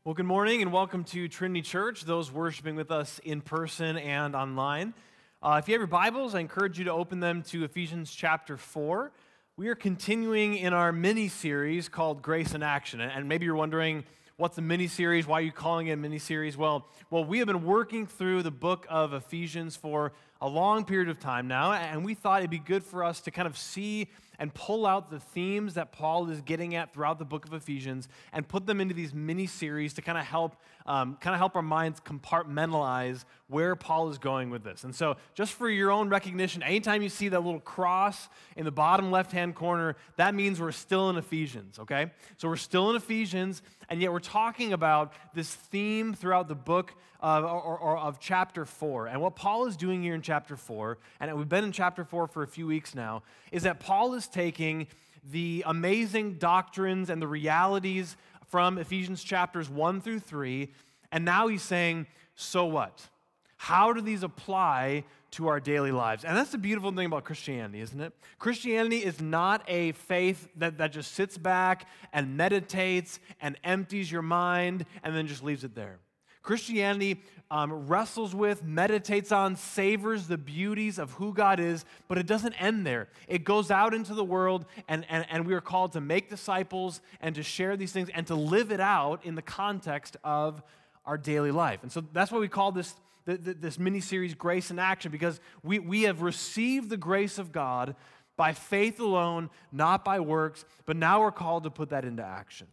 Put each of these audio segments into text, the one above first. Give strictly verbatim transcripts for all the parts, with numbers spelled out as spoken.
Well, good morning and welcome to Trinity Church, those worshiping with us in person and online. Uh, if you have your Bibles, I encourage you to open them to Ephesians chapter four. We are continuing in our mini-series called Grace in Action. And maybe you're wondering, what's a mini-series? Why are you calling it a mini-series? Well, well, we have been working through the book of Ephesians for a long period of time now, and we thought it'd be good for us to kind of see and pull out the themes that Paul is getting at throughout the book of Ephesians and put them into these mini-series to kind of help um, kind of help our minds compartmentalize where Paul is going with this. And so just for your own recognition, anytime you see that little cross in the bottom left-hand corner, that means we're still in Ephesians, okay? So we're still in Ephesians, and yet we're talking about this theme throughout the book of, or, or of chapter four. And what Paul is doing here in chapter four, and we've been in chapter four for a few weeks now, is that Paul is taking the amazing doctrines and the realities from Ephesians chapters one through three, and now he's saying, so what? How do these apply to our daily lives? And that's the beautiful thing about Christianity, isn't it? Christianity is not a faith that, that just sits back and meditates and empties your mind and then just leaves it there. Christianity um, wrestles with, meditates on, savors the beauties of who God is, but it doesn't end there. It goes out into the world, and, and, and we are called to make disciples and to share these things and to live it out in the context of our daily life. And so that's why we call this the, the, this mini-series Grace in Action, because we, we have received the grace of God by faith alone, not by works, but now we're called to put that into action.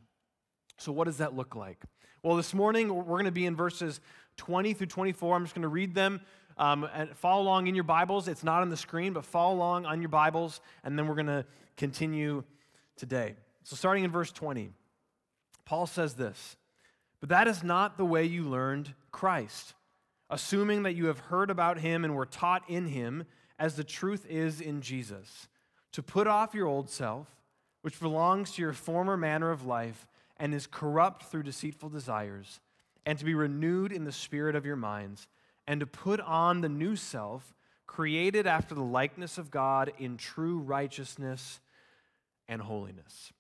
So what does that look like? Well, this morning, we're going to be in verses twenty through twenty-four. I'm just going to read them um, and follow along in your Bibles. It's not on the screen, but follow along on your Bibles, and then we're going to continue today. So starting in verse twenty, Paul says this, "But that is not the way you learned Christ, assuming that you have heard about him and were taught in him, as the truth is in Jesus, to put off your old self, which belongs to your former manner of life, and is corrupt through deceitful desires, and to be renewed in the spirit of your minds, and to put on the new self, created after the likeness of God in true righteousness and holiness."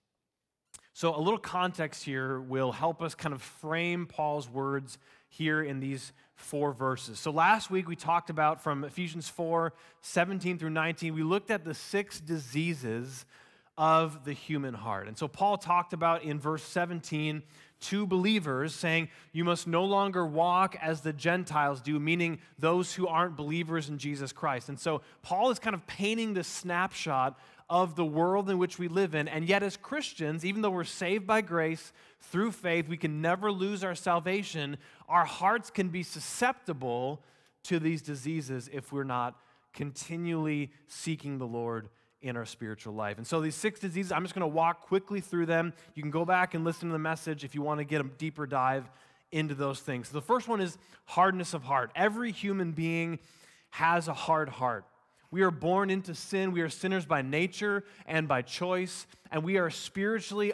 So a little context here will help us kind of frame Paul's words here in these four verses. So last week we talked about from Ephesians four, seventeen through nineteen, we looked at the six diseases of the human heart. And so Paul talked about in verse seventeen to believers saying, you must no longer walk as the Gentiles do, meaning those who aren't believers in Jesus Christ. And so Paul is kind of painting the snapshot of the world in which we live in. And yet as Christians, even though we're saved by grace through faith, we can never lose our salvation. Our hearts can be susceptible to these diseases if we're not continually seeking the Lord in our spiritual life. And so these six diseases, I'm just going to walk quickly through them. You can go back and listen to the message if you want to get a deeper dive into those things. So the first one is hardness of heart. Every human being has a hard heart. We are born into sin. We are sinners by nature and by choice, and we are spiritually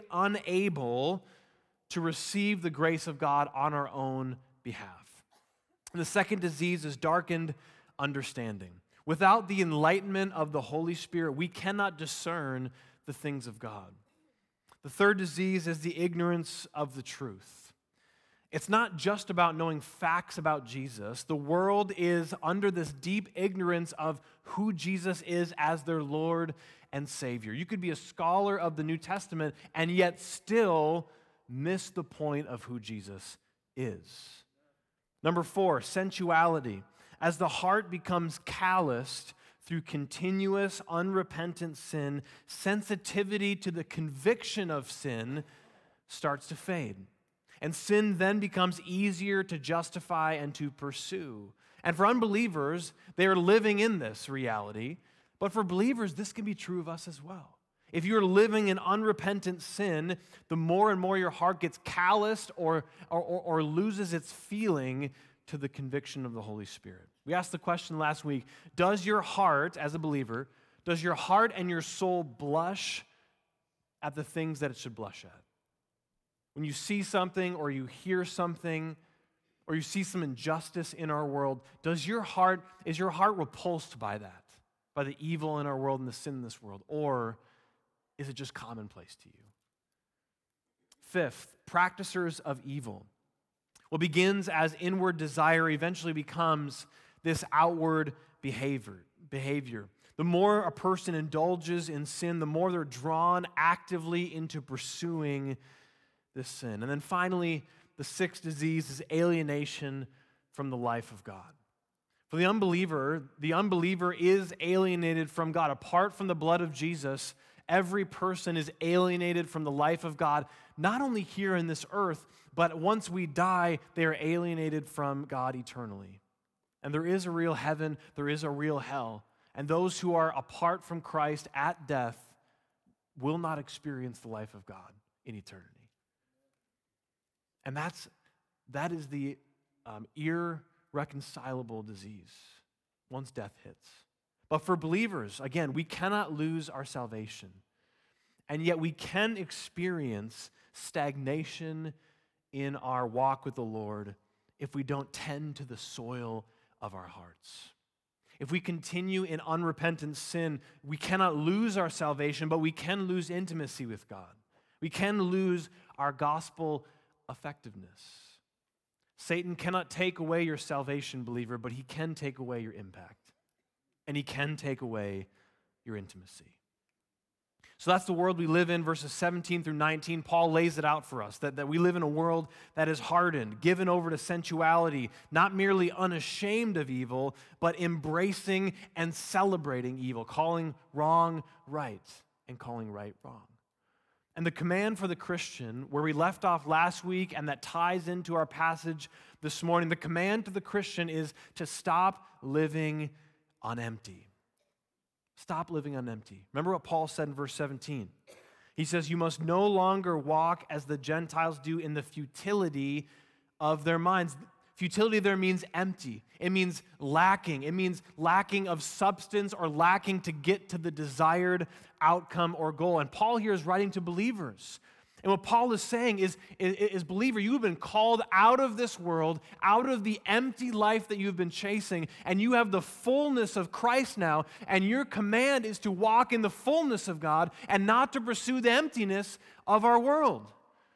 unable to receive the grace of God on our own behalf. And the second disease is darkened understanding. Without the enlightenment of the Holy Spirit, we cannot discern the things of God. The third disease is the ignorance of the truth. It's not just about knowing facts about Jesus. The world is under this deep ignorance of who Jesus is as their Lord and Savior. You could be a scholar of the New Testament and yet still miss the point of who Jesus is. Number four, sensuality. As the heart becomes calloused through continuous, unrepentant sin, sensitivity to the conviction of sin starts to fade. And sin then becomes easier to justify and to pursue. And for unbelievers, they are living in this reality. But for believers, this can be true of us as well. If you're living in unrepentant sin, the more and more your heart gets calloused or, or, or, or loses its feeling to the conviction of the Holy Spirit. We asked the question last week, does your heart, as a believer, does your heart and your soul blush at the things that it should blush at? When you see something or you hear something or you see some injustice in our world, does your heart, is your heart repulsed by that, by the evil in our world and the sin in this world? Or is it just commonplace to you? Fifth, practicers of evil. What begins as inward desire eventually becomes this outward behavior. behavior. The more a person indulges in sin, the more they're drawn actively into pursuing this sin. And then finally, the sixth disease is alienation from the life of God. For the unbeliever, the unbeliever is alienated from God. Apart from the blood of Jesus, every person is alienated from the life of God, not only here in this earth, but once we die, they are alienated from God eternally. And there is a real heaven, there is a real hell. And those who are apart from Christ at death will not experience the life of God in eternity. And that's, that is the um, irreconcilable disease once death hits. But for believers, again, we cannot lose our salvation. And yet we can experience stagnation in our walk with the Lord if we don't tend to the soil of our hearts. If we continue in unrepentant sin, we cannot lose our salvation, but we can lose intimacy with God. We can lose our gospel effectiveness. Satan cannot take away your salvation, believer, but he can take away your impact. And he can take away your intimacy. So that's the world we live in, verses seventeen through nineteen. Paul lays it out for us, that, that we live in a world that is hardened, given over to sensuality, not merely unashamed of evil, but embracing and celebrating evil, calling wrong right and calling right wrong. And the command for the Christian, where we left off last week and that ties into our passage this morning, the command to the Christian is to stop living on empty. Stop living on empty. Remember what Paul said in verse seventeen. He says, you must no longer walk as the Gentiles do in the futility of their minds. Futility there means empty. It means lacking. It means lacking of substance or lacking to get to the desired outcome or goal. And Paul here is writing to believers. And what Paul is saying is, is, is, believer, you have been called out of this world, out of the empty life that you've been chasing, and you have the fullness of Christ now, and your command is to walk in the fullness of God and not to pursue the emptiness of our world.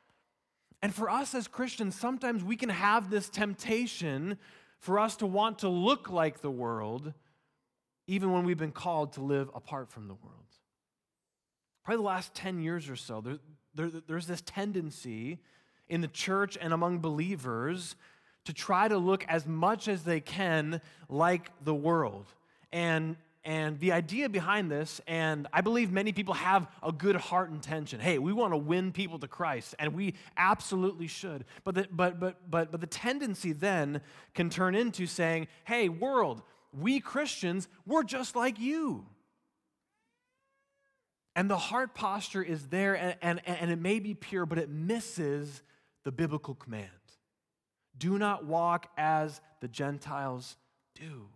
And for us as Christians, sometimes we can have this temptation for us to want to look like the world, even when we've been called to live apart from the world. Probably the last ten years or so, there, there, there's this tendency in the church and among believers to try to look as much as they can like the world. And And the idea behind this, and I believe many people have a good heart intention. Hey, we want to win people to Christ, and we absolutely should. But the, but but but but the tendency then can turn into saying, "Hey, world, we Christians, we're just like you." And the heart posture is there, and, and, and it may be pure, but it misses the biblical command. Do not walk as the Gentiles do.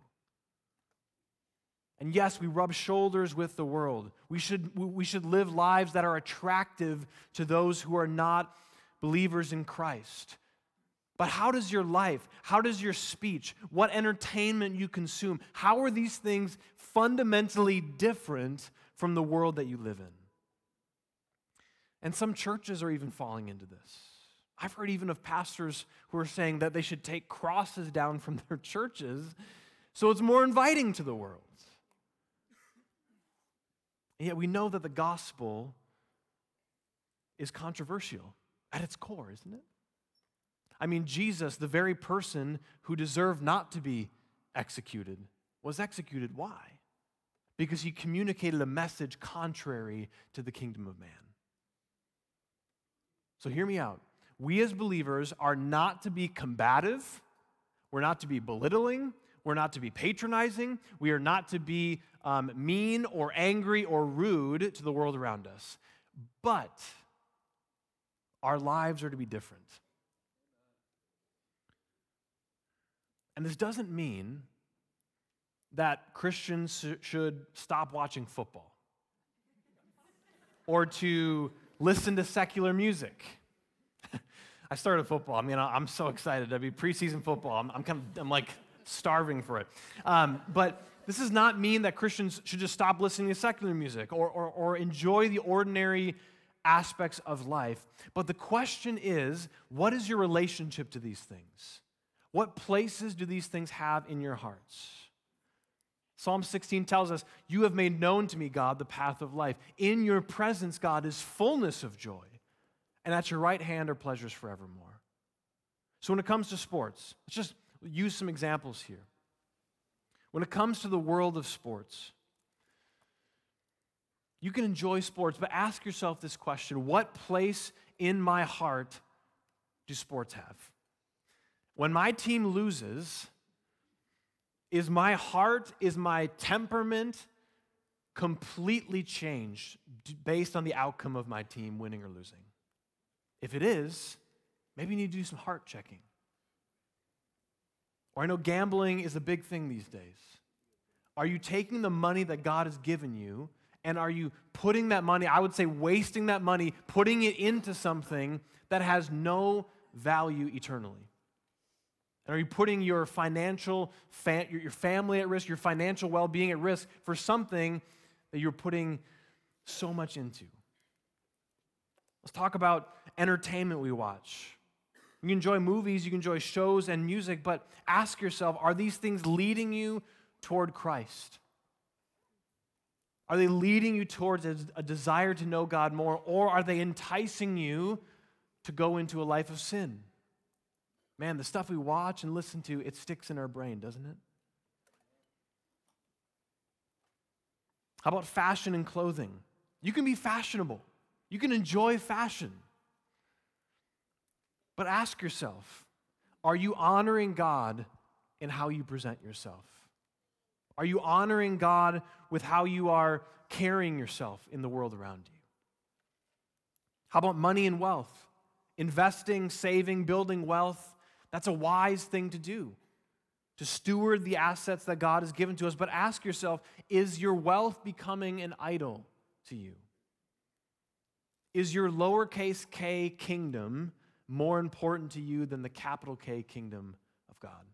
And yes, we rub shoulders with the world. We should, we should live lives that are attractive to those who are not believers in Christ. But how does your life, how does your speech, what entertainment you consume, how are these things fundamentally different from the world that you live in? And some churches are even falling into this. I've heard even of pastors who are saying that they should take crosses down from their churches so it's more inviting to the world. And yet we know that the gospel is controversial at its core, isn't it? I mean, Jesus, the very person who deserved not to be executed, was executed. Why? Because he communicated a message contrary to the kingdom of man. So hear me out. We as believers are not to be combative. We're not to be belittling. We're not to be patronizing. We are not to be um, mean or angry or rude to the world around us. But our lives are to be different. And this doesn't mean that Christians should stop watching football or to listen to secular music. I started football. I mean, I'm so excited. I mean, preseason football. I'm, I'm kind of, I'm like starving for it. Um, but this does not mean that Christians should just stop listening to secular music or, or, or enjoy the ordinary aspects of life. But the question is, what is your relationship to these things? What places do these things have in your hearts? Psalm sixteen tells us, you have made known to me, God, the path of life. In your presence, God, is fullness of joy, and at your right hand are pleasures forevermore. So when it comes to sports, let's just use some examples here. When it comes to the world of sports, you can enjoy sports, but ask yourself this question: what place in my heart do sports have? When my team loses, is my heart, is my temperament completely changed based on the outcome of my team winning or losing? If it is, maybe you need to do some heart checking. Or I know gambling is a big thing these days. Are you taking the money that God has given you, and are you putting that money, I would say wasting that money, putting it into something that has no value eternally? And are you putting your financial, fa- your family at risk, your financial well-being at risk for something that you're putting so much into? Let's talk about entertainment we watch. You can enjoy movies, you can enjoy shows and music, but ask yourself, are these things leading you toward Christ? Are they leading you towards a, a desire to know God more, or are they enticing you to go into a life of sin? Man, the stuff we watch and listen to, it sticks in our brain, doesn't it? How about fashion and clothing? You can be fashionable. You can enjoy fashion. But ask yourself, are you honoring God in how you present yourself? Are you honoring God with how you are carrying yourself in the world around you? How about money and wealth? Investing, saving, building wealth. That's a wise thing to do, to steward the assets that God has given to us. But ask yourself, is your wealth becoming an idol to you? Is your lowercase k kingdom more important to you than the capital K kingdom of God?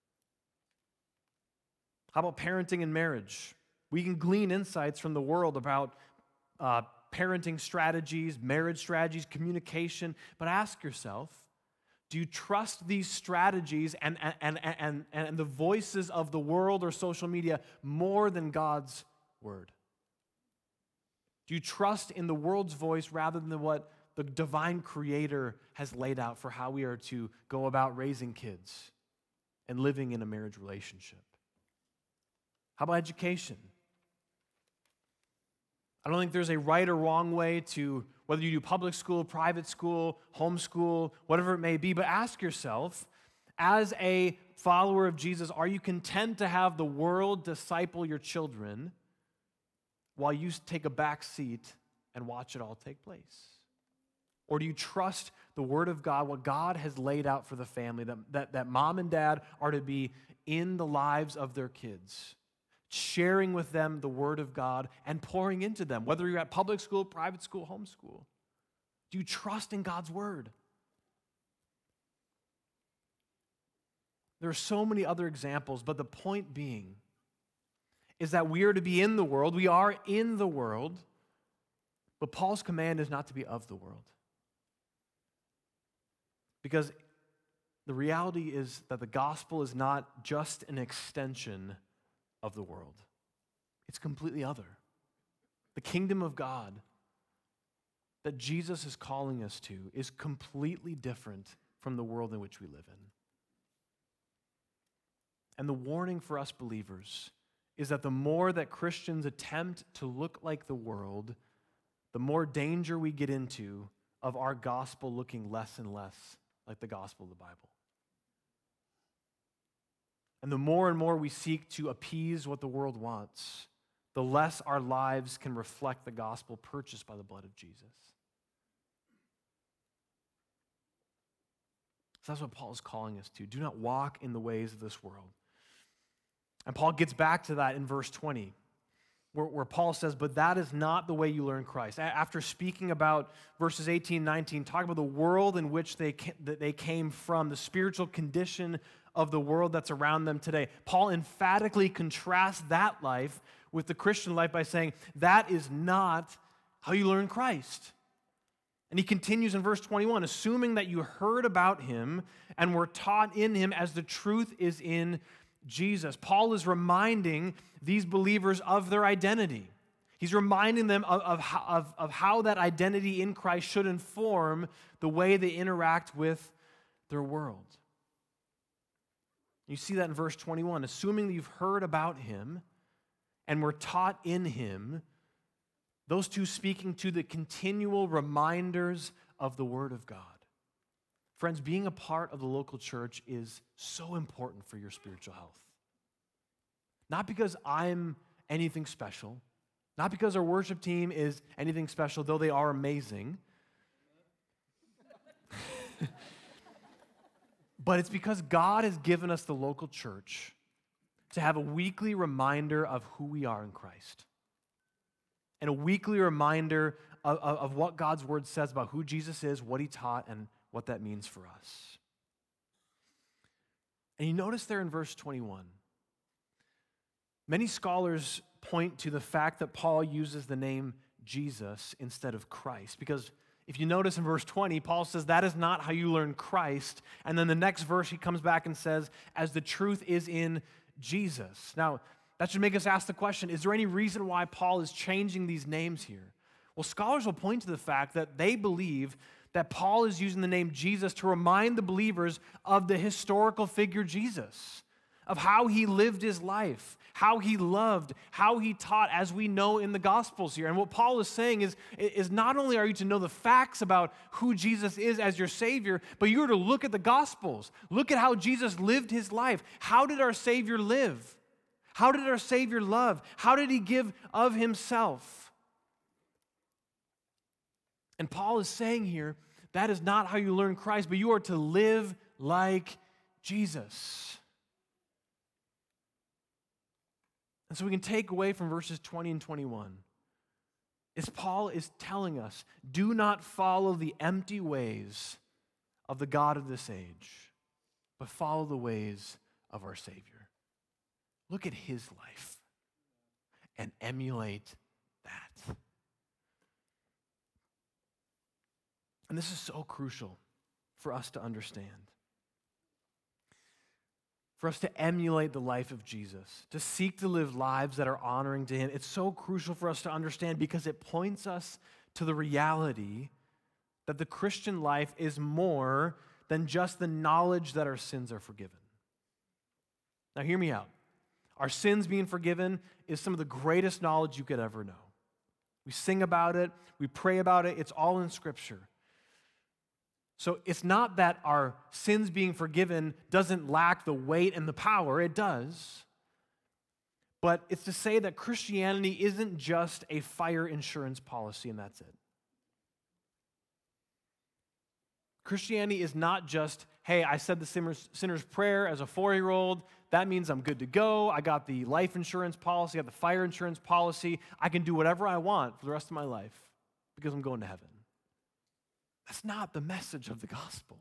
How about parenting and marriage? We can glean insights from the world about uh, parenting strategies, marriage strategies, communication. But ask yourself, do you trust these strategies and, and, and, and, and the voices of the world or social media more than God's word? Do you trust in the world's voice rather than what the divine creator has laid out for how we are to go about raising kids and living in a marriage relationship? How about education? I don't think there's a right or wrong way to, whether you do public school, private school, homeschool, whatever it may be, but ask yourself, as a follower of Jesus, are you content to have the world disciple your children while you take a back seat and watch it all take place? Or do you trust the Word of God, what God has laid out for the family, that, that, that mom and dad are to be in the lives of their kids, sharing with them the Word of God and pouring into them, whether you're at public school, private school, homeschool? Do you trust in God's Word? There are so many other examples, but the point being is that we are to be in the world. We are in the world, but Paul's command is not to be of the world. Because the reality is that the gospel is not just an extension of the world. It's completely other. The kingdom of God that Jesus is calling us to is completely different from the world in which we live in. And the warning for us believers is that the more that Christians attempt to look like the world, the more danger we get into of our gospel looking less and less like the gospel of the Bible. And the more and more we seek to appease what the world wants, the less our lives can reflect the gospel purchased by the blood of Jesus. So that's what Paul is calling us to. Do not walk in the ways of this world. And Paul gets back to that in verse twenty, where, where Paul says, but that is not the way you learn Christ. After speaking about verses eighteen, nineteen, talking about the world in which they, that they came from, the spiritual condition of the world that's around them today, Paul emphatically contrasts that life with the Christian life by saying, that is not how you learn Christ. And he continues in verse twenty-one, assuming that you heard about him and were taught in him as the truth is in Jesus. Paul is reminding these believers of their identity. He's reminding them of, of, of, of how that identity in Christ should inform the way they interact with their world. You see that in verse twenty-one, assuming that you've heard about him and were taught in him, those two speaking to the continual reminders of the Word of God. Friends, being a part of the local church is so important for your spiritual health. Not because I'm anything special, not because our worship team is anything special, though they are amazing, but it's because God has given us the local church to have a weekly reminder of who we are in Christ. And a weekly reminder of, of, of what God's word says about who Jesus is, what he taught, and what that means for us. And you notice there in verse twenty-one, many scholars point to the fact that Paul uses the name Jesus instead of Christ. Because if you notice in verse twenty, Paul says that is not how you learn Christ. And then the next verse he comes back and says, as the truth is in Jesus. Now, that should make us ask the question, is there any reason why Paul is changing these names here? Well, scholars will point to the fact that they believe that Paul is using the name Jesus to remind the believers of the historical figure Jesus, of how he lived his life, how he loved, how he taught, as we know in the Gospels here. And what Paul is saying is, is not only are you to know the facts about who Jesus is as your Savior, but you are to look at the Gospels. Look at how Jesus lived his life. How did our Savior live? How did our Savior love? How did he give of himself? And Paul is saying here, that is not how you learn Christ, but you are to live like Jesus. And so we can take away from verses twenty and twenty-one is Paul is telling us, do not follow the empty ways of the God of this age, but follow the ways of our Savior. Look at his life and emulate that. And this is so crucial for us to understand. For us to emulate the life of Jesus, to seek to live lives that are honoring to him. It's so crucial for us to understand because it points us to the reality that the Christian life is more than just the knowledge that our sins are forgiven. Now hear me out. Our sins being forgiven is some of the greatest knowledge you could ever know. We sing about it, we pray about it, it's all in Scripture. So it's not that our sins being forgiven doesn't lack the weight and the power, it does. But it's to say that Christianity isn't just a fire insurance policy and that's it. Christianity is not just, hey, I said the sinner's, sinner's prayer as a four-year-old, that means I'm good to go, I got the life insurance policy, I got the fire insurance policy, I can do whatever I want for the rest of my life because I'm going to heaven. That's not the message of the gospel.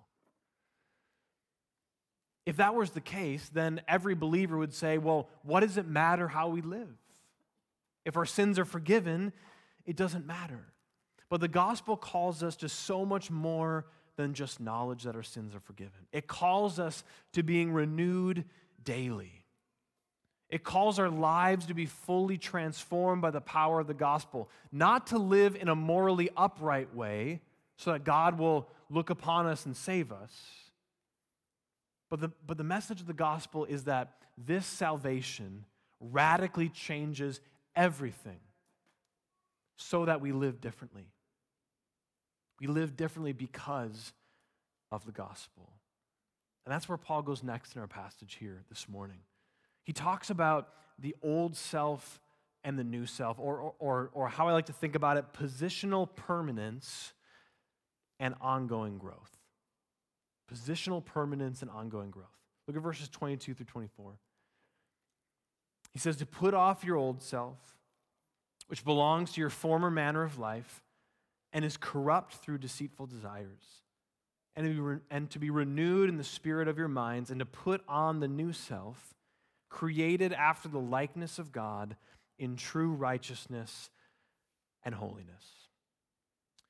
If that was the case, then every believer would say, well, what does it matter how we live? If our sins are forgiven, it doesn't matter. But the gospel calls us to so much more than just knowledge that our sins are forgiven. It calls us to being renewed daily. It calls our lives to be fully transformed by the power of the gospel, not to live in a morally upright way so that God will look upon us and save us. But the, but the message of the gospel is that this salvation radically changes everything so that we live differently. We live differently because of the gospel. And that's where Paul goes next in our passage here this morning. He talks about the old self and the new self, or, or, or how I like to think about it, positional permanence and ongoing growth. Positional permanence and ongoing growth. Look at verses twenty-two through twenty-four. He says, to put off your old self, which belongs to your former manner of life, and is corrupt through deceitful desires, and to, be re- and to be renewed in the spirit of your minds, and to put on the new self, created after the likeness of God in true righteousness and holiness.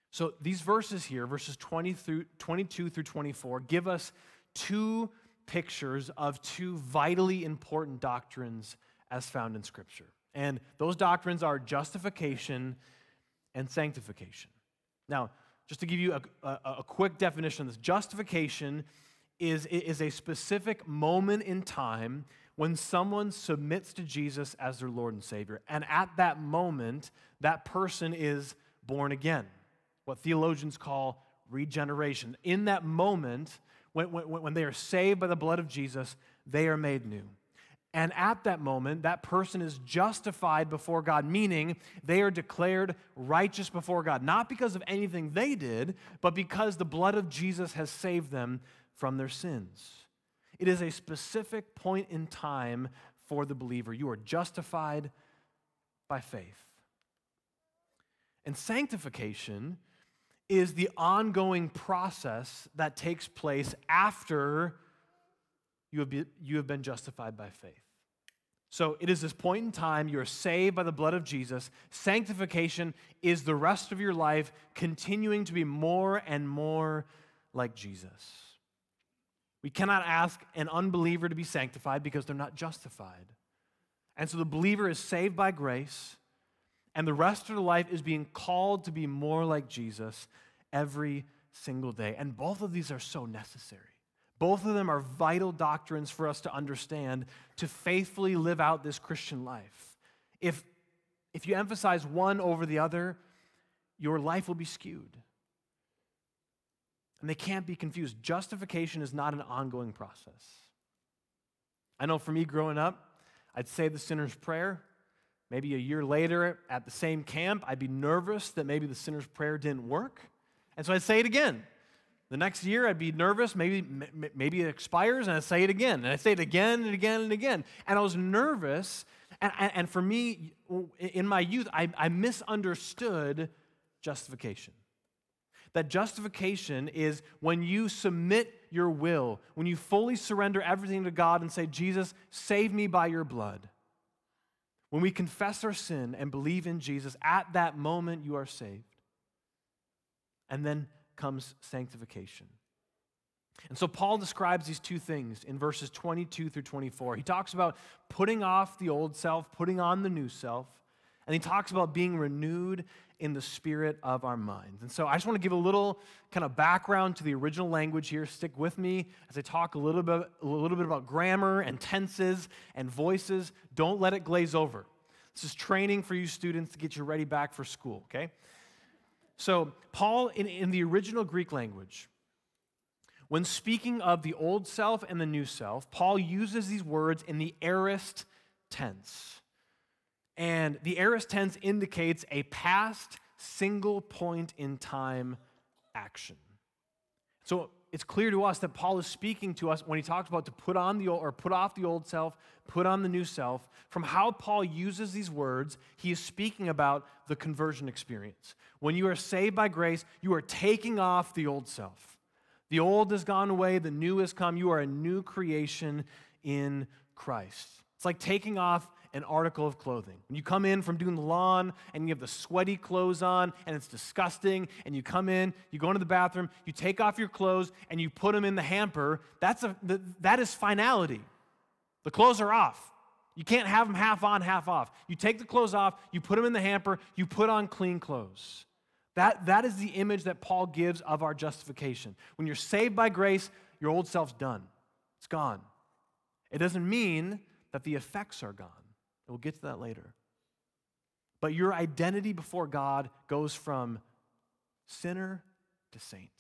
So these verses here, verses twenty through twenty-two through twenty-four, give us two pictures of two vitally important doctrines as found in Scripture. And those doctrines are justification and sanctification. Now, just to give you a, a, a quick definition of this, justification is, is a specific moment in time when someone submits to Jesus as their Lord and Savior. And at that moment, that person is born again, what theologians call regeneration. In that moment, when, when, when they are saved by the blood of Jesus, they are made new. And at that moment, that person is justified before God, meaning they are declared righteous before God, not because of anything they did, but because the blood of Jesus has saved them from their sins. It is a specific point in time for the believer. You are justified by faith. And sanctification is the ongoing process that takes place after you have, be, you have been justified by faith. So it is this point in time, you are saved by the blood of Jesus. Sanctification is the rest of your life continuing to be more and more like Jesus. We cannot ask an unbeliever to be sanctified because they're not justified. And so the believer is saved by grace, and the rest of their life is being called to be more like Jesus every single day. And both of these are so necessary. Both of them are vital doctrines for us to understand to faithfully live out this Christian life. If, if you emphasize one over the other, your life will be skewed. And they can't be confused. Justification is not an ongoing process. I know for me growing up, I'd say the sinner's prayer. Maybe a year later at the same camp, I'd be nervous that maybe the sinner's prayer didn't work. And so I'd say it again. The next year, I'd be nervous, maybe maybe it expires, and I'd say it again. And I'd say it again and again and again. And I was nervous, and, and for me, in my youth, I, I misunderstood justification. That justification is when you submit your will, when you fully surrender everything to God and say, Jesus, save me by your blood. When we confess our sin and believe in Jesus, at that moment you are saved. And then comes sanctification. And so Paul describes these two things in verses twenty-two through twenty-four. He talks about putting off the old self, putting on the new self, and he talks about being renewed in the spirit of our minds. And so I just want to give a little kind of background to the original language here. Stick with me as I talk a little bit, a little bit about grammar and tenses and voices. Don't let it glaze over. This is training for you students to get you ready back for school, okay? So Paul, in, in the original Greek language, when speaking of the old self and the new self, Paul uses these words in the aorist tense. And the aorist tense indicates a past single point in time action. So it's clear to us that Paul is speaking to us when he talks about to put on the old, or put off the old self, put on the new self. From how Paul uses these words, he is speaking about the conversion experience. When you are saved by grace, you are taking off the old self. The old has gone away, the new has come. You are a new creation in Christ. It's like taking off an article of clothing. When you come in from doing the lawn and you have the sweaty clothes on and it's disgusting, and you come in, you go into the bathroom, you take off your clothes and you put them in the hamper, that's a, that is finality. The clothes are off. You can't have them half on, half off. You take the clothes off, you put them in the hamper, you put on clean clothes. That, that is the image that Paul gives of our justification. When you're saved by grace, your old self's done. It's gone. It doesn't mean that the effects are gone. We'll get to that later. But your identity before God goes from sinner to saint.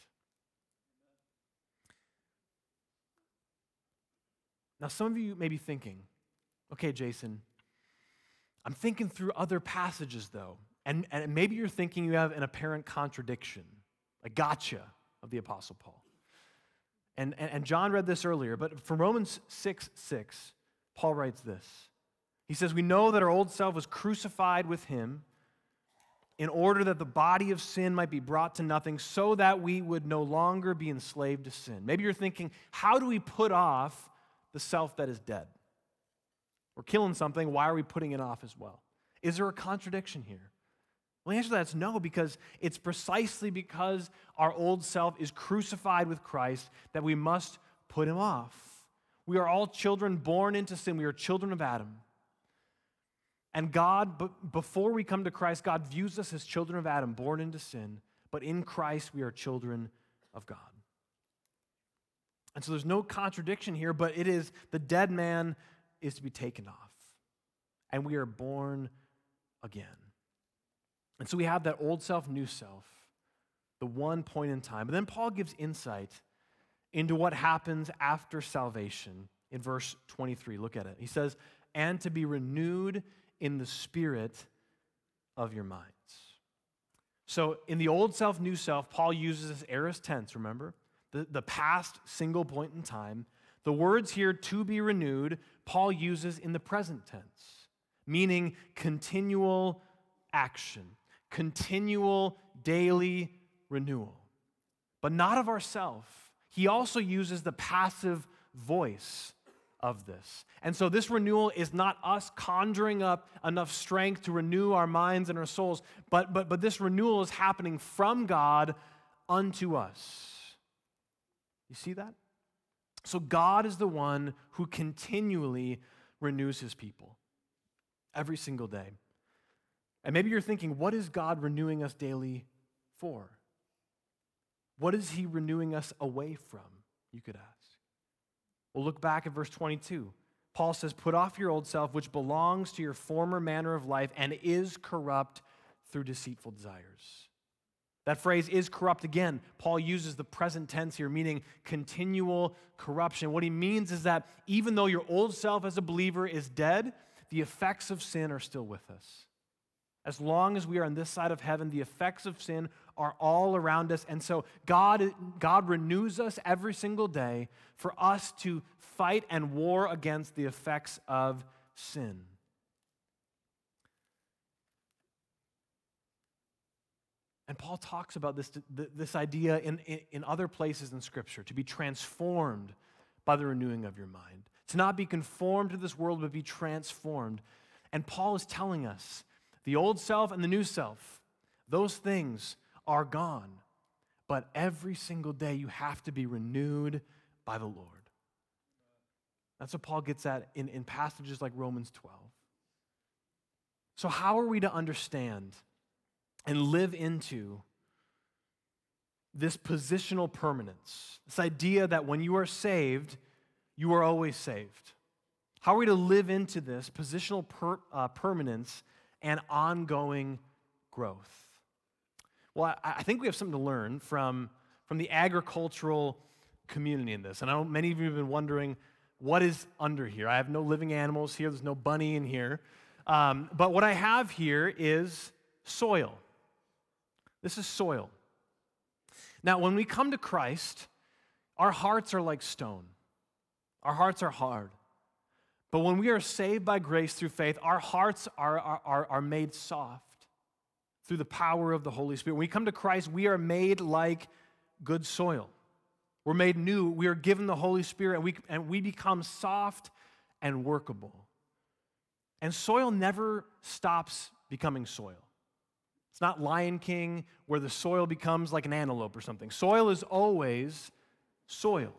Now, some of you may be thinking, okay, Jason, I'm thinking through other passages, though, and, and maybe you're thinking you have an apparent contradiction, a gotcha of the Apostle Paul. And, and, and John read this earlier, but from Romans six six, Paul writes this. He says, we know that our old self was crucified with him in order that the body of sin might be brought to nothing so that we would no longer be enslaved to sin. Maybe you're thinking, how do we put off the self that is dead? We're killing something, why are we putting it off as well? Is there a contradiction here? Well, the answer to that is no, because it's precisely because our old self is crucified with Christ that we must put him off. We are all children born into sin. We are children of Adam. And God, b- before we come to Christ, God views us as children of Adam, born into sin. But in Christ, we are children of God. And so there's no contradiction here, but it is the dead man is to be taken off. And we are born again. And so we have that old self, new self, the one point in time. But then Paul gives insight into what happens after salvation in verse twenty-three. Look at it. He says, and to be renewed in the spirit of your minds. So in the old self, new self, Paul uses this aorist tense, remember? The, the past single point in time. The words here, to be renewed, Paul uses in the present tense, meaning continual action, continual daily renewal, but not of ourselves. He also uses the passive voice of this. And so this renewal is not us conjuring up enough strength to renew our minds and our souls, but, but, but this renewal is happening from God unto us. You see that? So God is the one who continually renews his people every single day. And maybe you're thinking, what is God renewing us daily for? What is he renewing us away from, you could ask. Well, look back at verse twenty-two. Paul says, put off your old self, which belongs to your former manner of life and is corrupt through deceitful desires. That phrase is corrupt again. Paul uses the present tense here, meaning continual corruption. What he means is that even though your old self as a believer is dead, the effects of sin are still with us. As long as we are on this side of heaven, the effects of sin are all around us. And so God, God renews us every single day for us to fight and war against the effects of sin. And Paul talks about this, this idea in, in, in other places in Scripture, to be transformed by the renewing of your mind. To not be conformed to this world, but be transformed. And Paul is telling us, the old self and the new self, those things are gone. But every single day you have to be renewed by the Lord. That's what Paul gets at in, in passages like Romans twelve. So how are we to understand and live into this positional permanence, this idea that when you are saved, you are always saved? How are we to live into this positional per, uh, permanence and ongoing growth? Well, I, I think we have something to learn from, from the agricultural community in this. And I know many of you have been wondering, what is under here? I have no living animals here. There's no bunny in here. Um, but what I have here is soil. This is soil. Now, when we come to Christ, our hearts are like stone. Our hearts are hard. But when we are saved by grace through faith, our hearts are, are, are made soft through the power of the Holy Spirit. When we come to Christ, we are made like good soil. We're made new. We are given the Holy Spirit, and we, and we become soft and workable. And soil never stops becoming soil. It's not Lion King where the soil becomes like an antelope or something. Soil is always soil.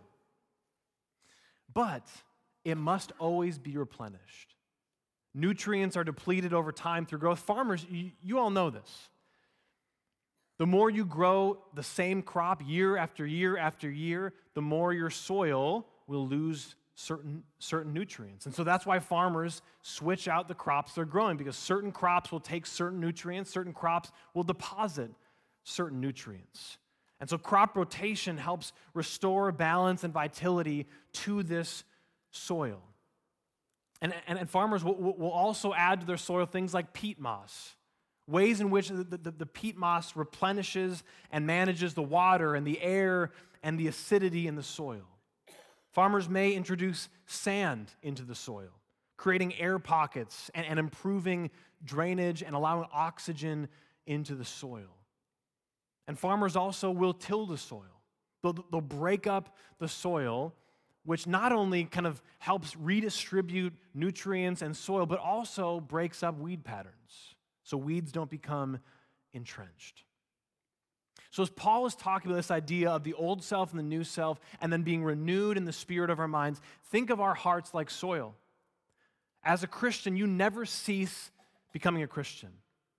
But it must always be replenished. Nutrients are depleted over time through growth. Farmers, you, you all know this. The more you grow the same crop year after year after year, the more your soil will lose certain, certain nutrients. And so that's why farmers switch out the crops they're growing, because certain crops will take certain nutrients, certain crops will deposit certain nutrients. And so crop rotation helps restore balance and vitality to this soil. And, and, and farmers will, will also add to their soil things like peat moss, ways in which the, the, the peat moss replenishes and manages the water and the air and the acidity in the soil. Farmers may introduce sand into the soil, creating air pockets and, and improving drainage and allowing oxygen into the soil. And farmers also will till the soil. They'll, they'll break up the soil, which not only kind of helps redistribute nutrients and soil, but also breaks up weed patterns, so weeds don't become entrenched. So as Paul is talking about this idea of the old self and the new self, and then being renewed in the spirit of our minds, think of our hearts like soil. As a Christian, you never cease becoming a Christian.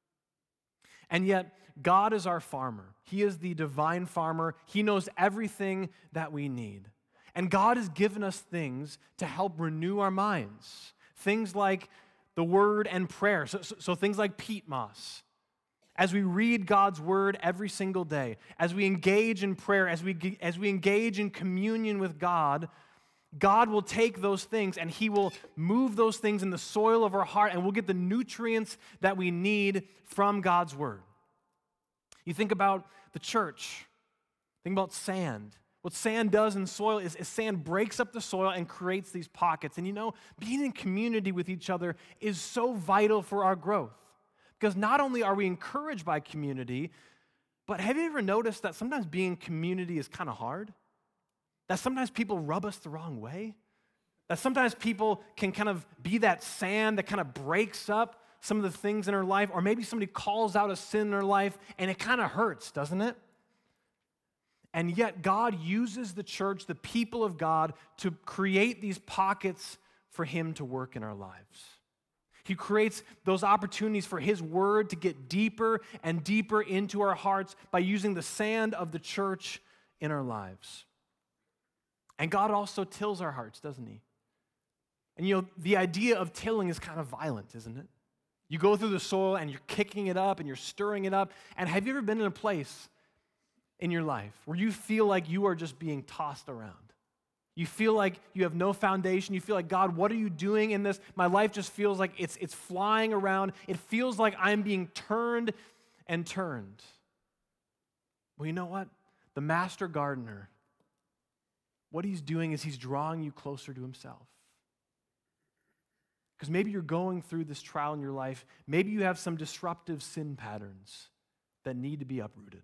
And yet, God is our farmer. He is the divine farmer. He knows everything that we need. And God has given us things to help renew our minds. Things like the word and prayer. So, so, so things like peat moss. As we read God's word every single day, as we engage in prayer, as we, as we engage in communion with God, God will take those things and He will move those things in the soil of our heart, and we'll get the nutrients that we need from God's word. You think about the church. Think about sand. What sand does in soil is, is sand breaks up the soil and creates these pockets. And you know, being in community with each other is so vital for our growth. Because not only are we encouraged by community, but have you ever noticed that sometimes being in community is kind of hard? That sometimes people rub us the wrong way? That sometimes people can kind of be that sand that kind of breaks up some of the things in our life, or maybe somebody calls out a sin in our life and it kind of hurts, doesn't it? And yet God uses the church, the people of God, to create these pockets for Him to work in our lives. He creates those opportunities for His word to get deeper and deeper into our hearts by using the sand of the church in our lives. And God also tills our hearts, doesn't He? And you know, the idea of tilling is kind of violent, isn't it? You go through the soil and you're kicking it up and you're stirring it up. And have you ever been in a place in your life where you feel like you are just being tossed around? You feel like you have no foundation. You feel like, God, what are you doing in this? My life just feels like it's, it's flying around. It feels like I'm being turned and turned. Well, you know what? The master gardener, what He's doing is He's drawing you closer to Himself. Because maybe you're going through this trial in your life. Maybe you have some disruptive sin patterns that need to be uprooted.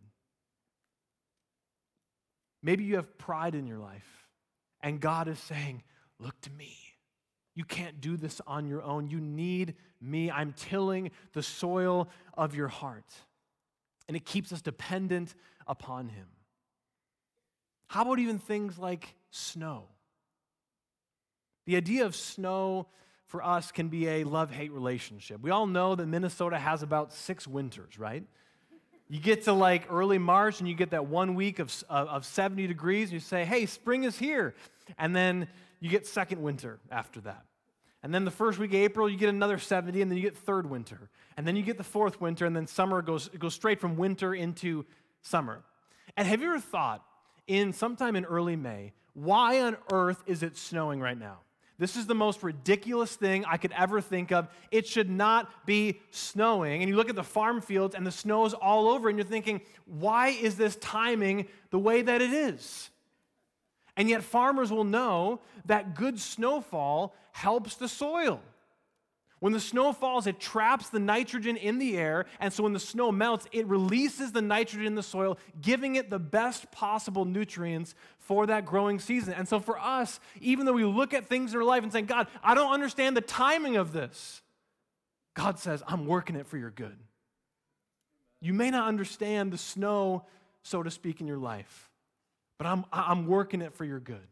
Maybe you have pride in your life, and God is saying, look to me. You can't do this on your own. You need me. I'm tilling the soil of your heart. And it keeps us dependent upon Him. How about even things like snow? The idea of snow for us can be a love-hate relationship. We all know that Minnesota has about six winters, right? You get to like early March and you get that one week of, of seventy degrees and you say, hey, spring is here. And then you get second winter after that. And then the first week of April, you get another seventy, and then you get third winter. And then you get the fourth winter, and then summer goes, it goes straight from winter into summer. And have you ever thought, in sometime in early May, why on earth is it snowing right now? This is the most ridiculous thing I could ever think of. It should not be snowing. And you look at the farm fields and the snow is all over, and you're thinking, why is this timing the way that it is? And yet farmers will know that good snowfall helps the soil. When the snow falls, it traps the nitrogen in the air, and so when the snow melts, it releases the nitrogen in the soil, giving it the best possible nutrients for that growing season. And so for us, even though we look at things in our life and say, God, I don't understand the timing of this, God says, I'm working it for your good. You may not understand the snow, so to speak, in your life, but I'm, I'm working it for your good.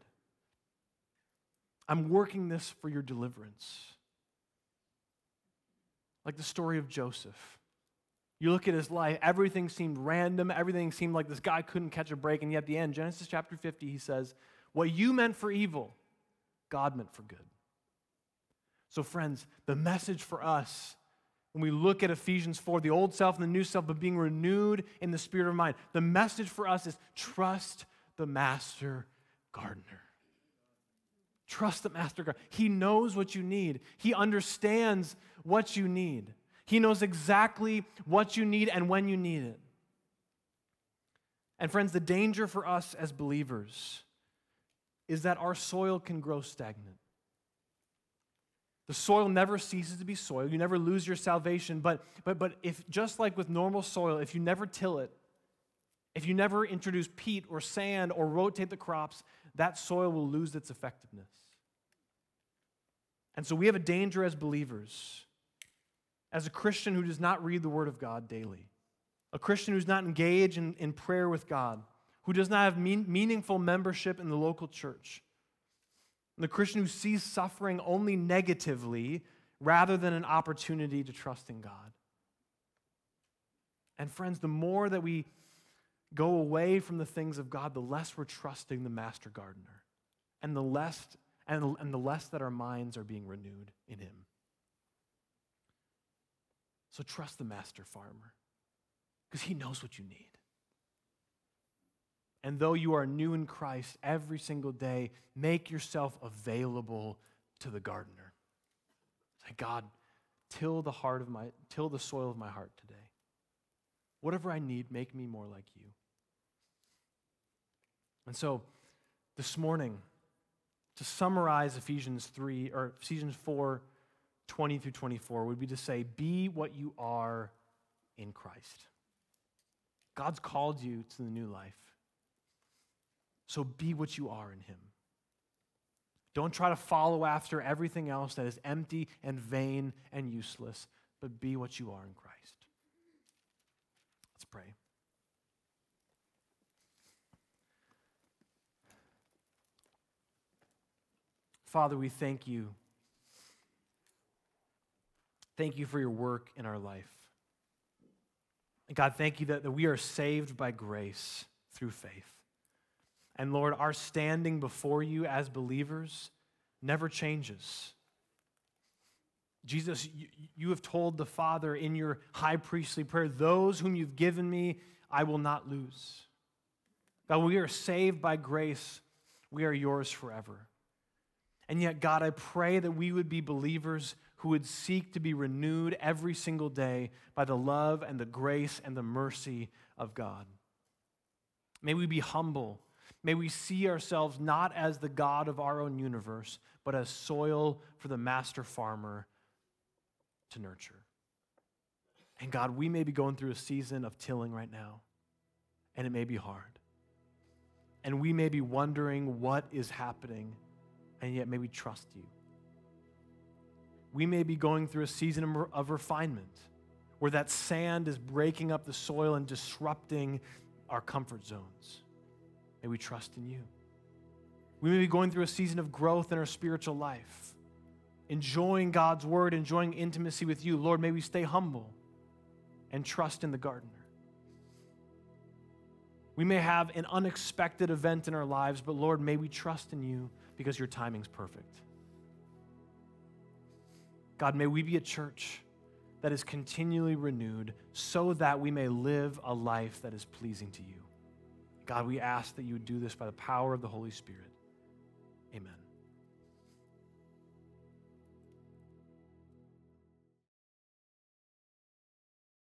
I'm working this for your deliverance. Like the story of Joseph. You look at his life, everything seemed random, everything seemed like this guy couldn't catch a break, and yet at the end, Genesis chapter fifty, he says, what you meant for evil, God meant for good. So friends, the message for us, when we look at Ephesians four, the old self and the new self, but being renewed in the spirit of mind, the message for us is trust the master gardener. Trust the master gardener. He knows what you need. He understands what you need. He knows exactly what you need and when you need it. And friends, the danger for us as believers is that our soil can grow stagnant. The soil never ceases to be soil. You never lose your salvation, but, but, but if just like with normal soil, if you never till it, if you never introduce peat or sand or rotate the crops, that soil will lose its effectiveness. And so we have a danger as believers, as a Christian who does not read the Word of God daily, a Christian who's not engaged in, in prayer with God, who does not have mean, meaningful membership in the local church, the Christian who sees suffering only negatively rather than an opportunity to trust in God. And friends, the more that we go away from the things of God, the less we're trusting the master gardener, and the less and, and the less that our minds are being renewed in him. So trust the master farmer, because he knows what you need. And though you are new in Christ every single day, make yourself available to the gardener. Say, God, till the heart of my, till the soil of my heart today. Whatever I need, make me more like you. And so, this morning, to summarize Ephesians three or Ephesians four, twenty through twenty-four, would be to say, be what you are in Christ. God's called you to the new life. So be what you are in him. Don't try to follow after everything else that is empty and vain and useless, but be what you are in Christ. Let's pray. Father, we thank you. Thank you for your work in our life. And God, thank you that, that we are saved by grace through faith. And Lord, our standing before you as believers never changes. Jesus, you, you have told the Father in your high priestly prayer, those whom you've given me, I will not lose. God, we are saved by grace. We are yours forever. And yet, God, I pray that we would be believers who would seek to be renewed every single day by the love and the grace and the mercy of God. May we be humble. May we see ourselves not as the God of our own universe, but as soil for the master farmer to nurture. And God, we may be going through a season of tilling right now, and it may be hard. And we may be wondering what is happening, and yet may we trust you. We may be going through a season of refinement, where that sand is breaking up the soil and disrupting our comfort zones. May we trust in you. We may be going through a season of growth in our spiritual life, enjoying God's word, enjoying intimacy with you. Lord, may we stay humble and trust in the gardener. We may have an unexpected event in our lives, but Lord, may we trust in you because your timing's perfect. God, may we be a church that is continually renewed so that we may live a life that is pleasing to you. God, we ask that you would do this by the power of the Holy Spirit. Amen.